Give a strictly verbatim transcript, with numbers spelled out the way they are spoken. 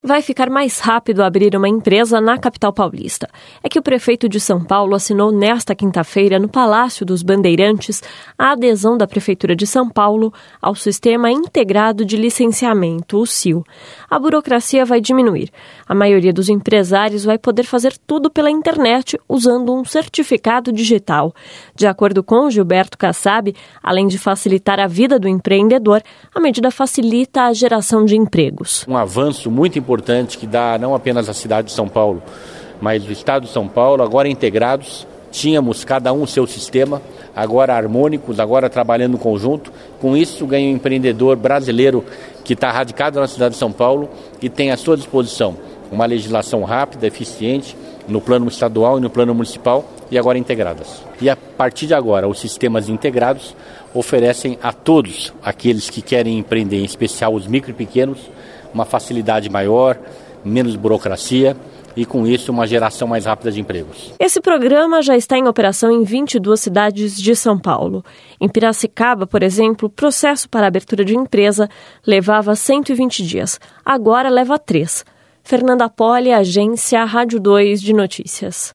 Vai ficar mais rápido abrir uma empresa na capital paulista. É que o prefeito de São Paulo assinou nesta quinta-feira, no Palácio dos Bandeirantes, a adesão da Prefeitura de São Paulo ao Sistema Integrado de Licenciamento, o S I L. A burocracia vai diminuir. A maioria dos empresários vai poder fazer tudo pela internet usando um certificado digital. De acordo com Gilberto Kassab, além de facilitar a vida do empreendedor, a medida facilita a geração de empregos. Um avanço muito importante. importante que dá não apenas a cidade de São Paulo, mas o estado de São Paulo, agora integrados, tínhamos cada um o seu sistema, agora harmônicos, agora trabalhando em conjunto. Com isso ganha um empreendedor brasileiro que está radicado na cidade de São Paulo e tem à sua disposição uma legislação rápida, eficiente, no plano estadual e no plano municipal e agora integradas. E a partir de agora, os sistemas integrados oferecem a todos aqueles que querem empreender, em especial os micro e pequenos, uma facilidade maior, menos burocracia e, com isso, uma geração mais rápida de empregos. Esse programa já está em operação em vinte e duas cidades de São Paulo. Em Piracicaba, por exemplo, o processo para a abertura de empresa levava cento e vinte dias. Agora leva três. Fernanda Poli, Agência Rádio dois de Notícias.